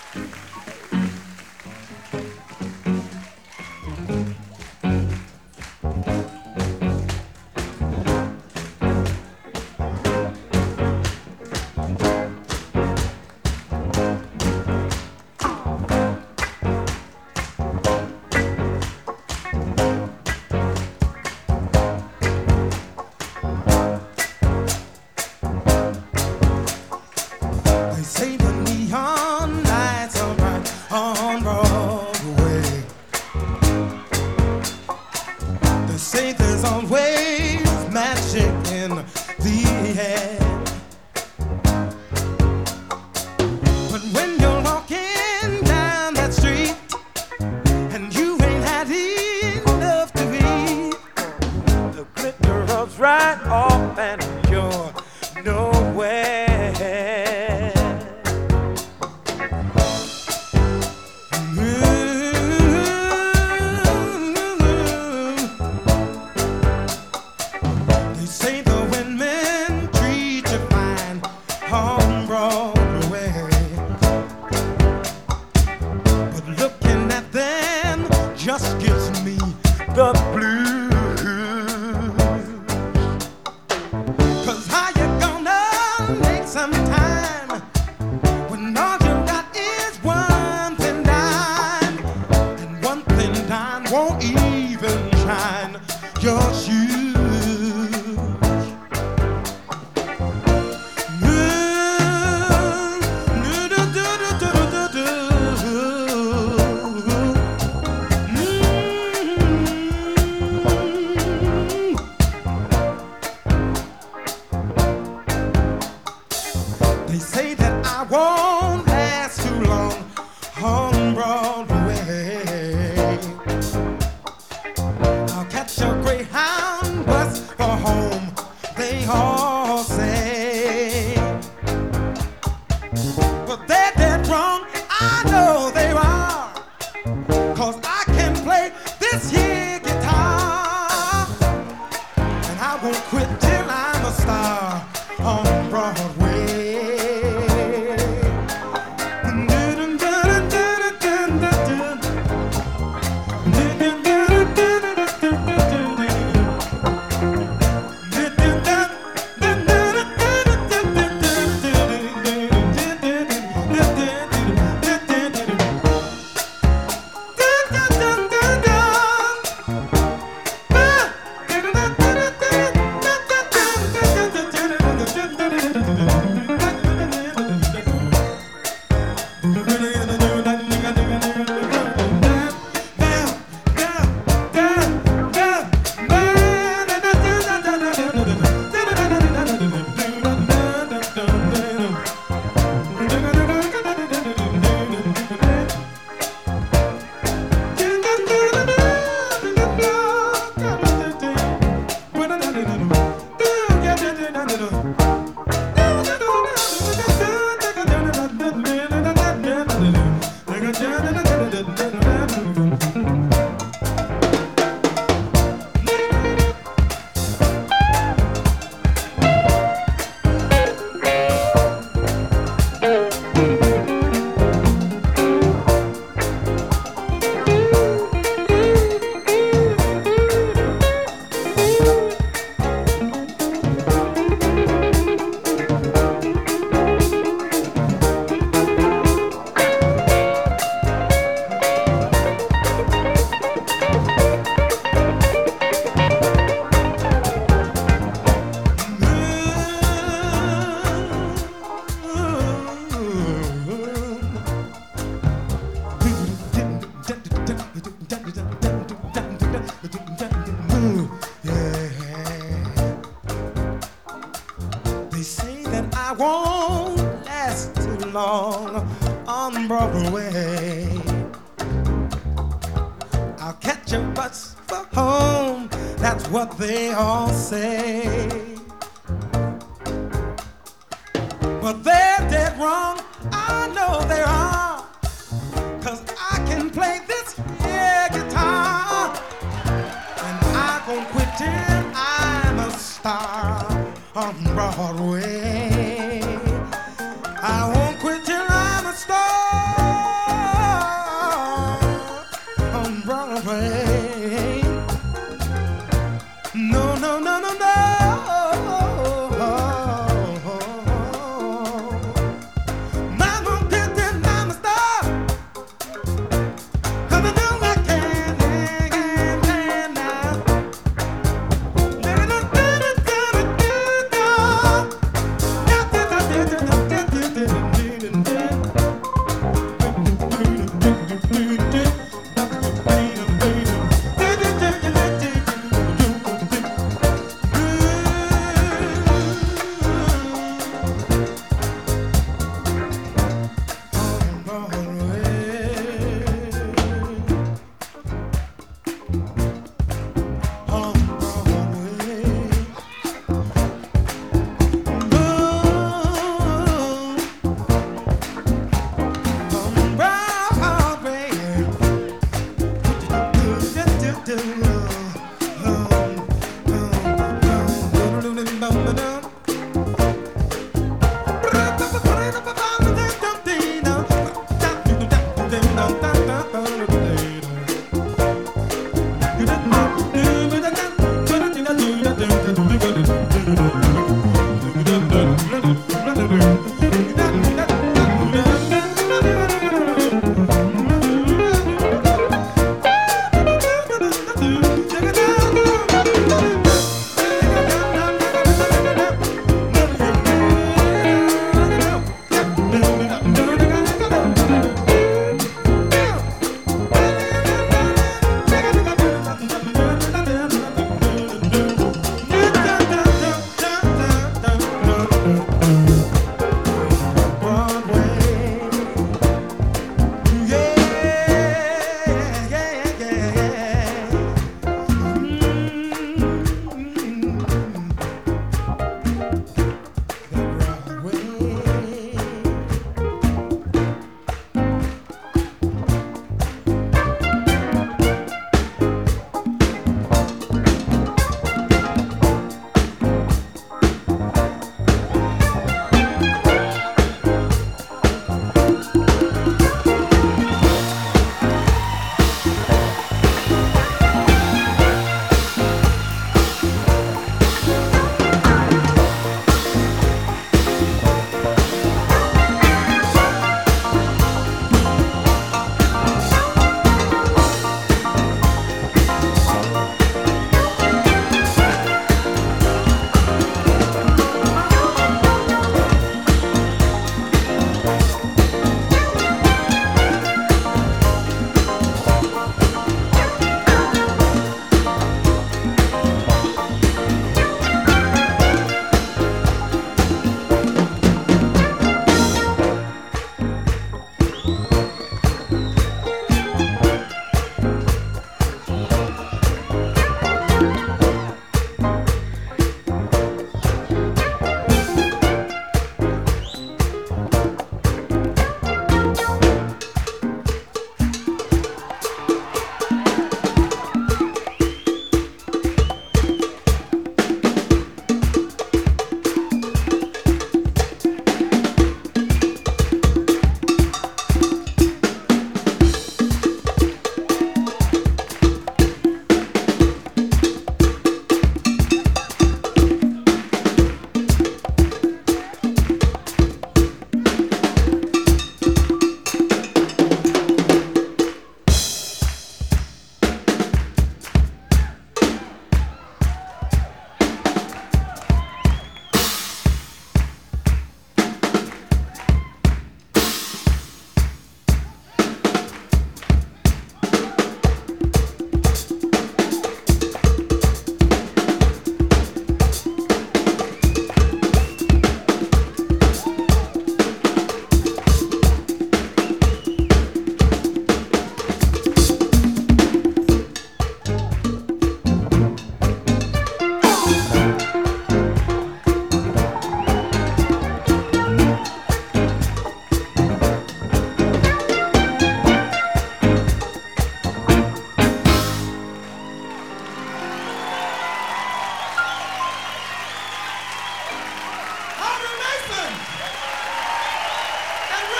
They say the neon lights are bright on Broadway. They say there's always magic in the air. But when you're walking down that street and you ain't had enough to eat, the glitter rubs right off and you're nowhere. They say the women treat you fine on Broadway, but looking at them just gives me the blues. 'Cause how you gonna make some time when all you got is one thin dime, and one thin dime won't even shine your shoes? They say that I won't last too long on Broadway. I'll catch a Greyhound bus for home, they all say. But they're dead wrong, I know they are, 'cause I can play this here guitar, and I won't quit till I'm a star on Broadway. They say that I won't last too long on Broadway. I'll catch a bus for home, that's what they all say. But they're dead wrong, I know they are, 'cause I can play this here guitar, and I won't quit till I'm a star on Broadway. I won't quit till I'm a star.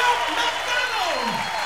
McDonald.